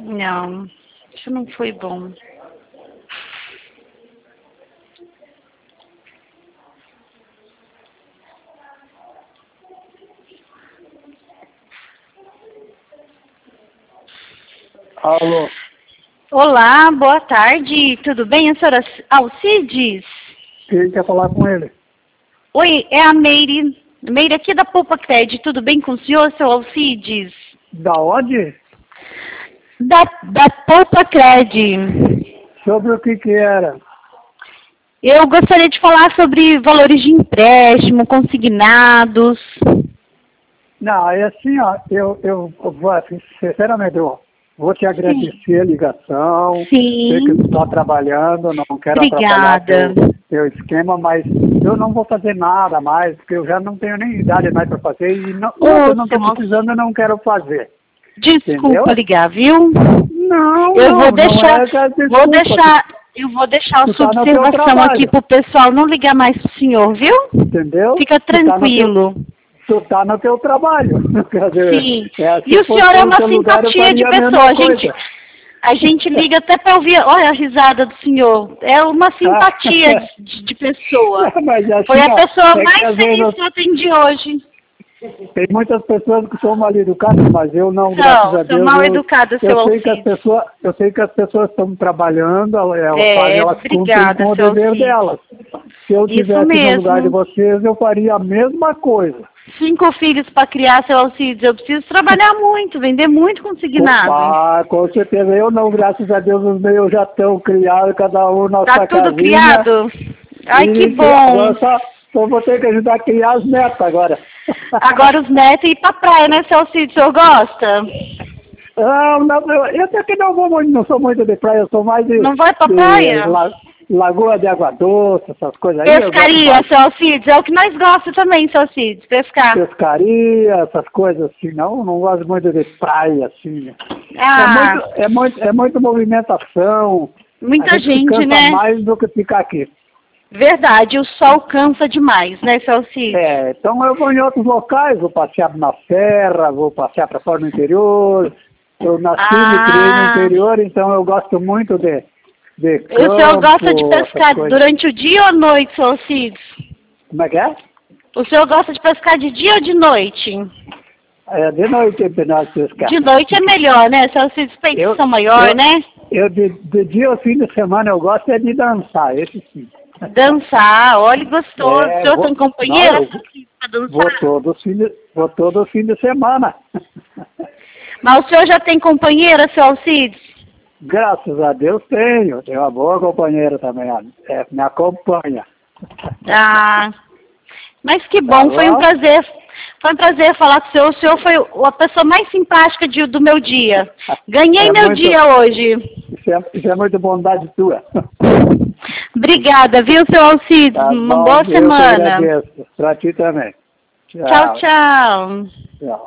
Não, isso não foi bom. Alô? Olá, boa tarde, tudo bem? A senhora Alcides? Quem quer falar com ele? Oi, é a Meire. Meire aqui da Poupa Cred, tudo bem com o senhor, seu Alcides? Da onde? Da Poupa Cred. Sobre o que era? Eu gostaria de falar sobre valores de empréstimo, consignados. Não, é assim, ó, eu vou, assim, sinceramente, eu vou te agradecer a ligação. Sim. Sei que tu está trabalhando, não quero Obrigada. atrapalhar teu esquema, mas eu não vou fazer nada mais, porque eu já não tenho nem idade mais para fazer e não, eu não estou precisando, eu não quero fazer. Desculpa Entendeu? ligar, viu? Não, eu vou não deixar, é desculpa, eu vou deixar a tu sua tá no teu observação trabalho. aqui pro pessoal não ligar mais pro senhor, viu? Entendeu? Fica tranquilo. Tu tá no teu trabalho. Quer dizer, Sim. se E o fosse senhor é no uma teu lugar, eu simpatia de faria a pessoa. mesma coisa. A gente liga até para ouvir, olha a risada do senhor. É uma simpatia de pessoa. Mas assim, Foi a pessoa é mais feliz que eu atendi hoje. Tem muitas pessoas que são mal educadas, mas eu não, graças a Deus. Sou mal educada, seu Alcides. Eu sei que as pessoas estão trabalhando, elas cumprem obrigada, com o seu dever Alcides. delas. Se eu estivesse no lugar de vocês, eu faria a mesma coisa. 5 filhos para criar, seu Alcides. Eu preciso trabalhar muito, vender muito consignado. Ah, com certeza. Eu não, graças a Deus, os meus já estão criados, cada um na sua Tá tudo casinha. criado? Ai, que bom. Só vou ter que ajudar a criar os netos agora. Agora os netos e ir pra praia, né, seu Alcides? O senhor gosta? Não, eu até que não vou muito, não sou muito de praia, eu sou mais de... Não vai pra praia? Lagoa de Água Doce, essas coisas aí. Pescaria, seu Alcides, é o que nós gostamos também, seu Alcides, pescar. Pescaria, essas coisas assim, não gosto muito de praia, assim. Ah. É muito movimentação. Muita gente, cansa né? mais do que ficar aqui. Verdade, o sol cansa demais, né, seu Alcides? Então eu vou em outros locais, vou passear na serra, vou passear para fora no interior. Eu nasci e me criei no interior, então eu gosto muito de campo. O senhor gosta de pescar durante o dia ou à noite, seu Alcides? Como é que é? O senhor gosta de pescar de dia ou de noite? De noite é melhor pescar. De noite é melhor, né, seu Alcides? Peitos são maior, né? De dia ou fim de semana eu gosto de dançar, esse sim. Dançar, olha, gostoso. O senhor tem companheira para dançar? Vou todo fim de semana. Mas o senhor já tem companheira, seu Alcides? Graças a Deus tenho uma boa companheira também, me acompanha. Ah, mas que bom, foi um prazer falar com o senhor. O senhor foi a pessoa mais simpática do meu dia. Ganhei meu dia hoje. Isso é muito bondade tua. Obrigada, viu, seu Alcides? Uma boa semana. Eu agradeço. Pra ti também. Tchau, tchau. Tchau.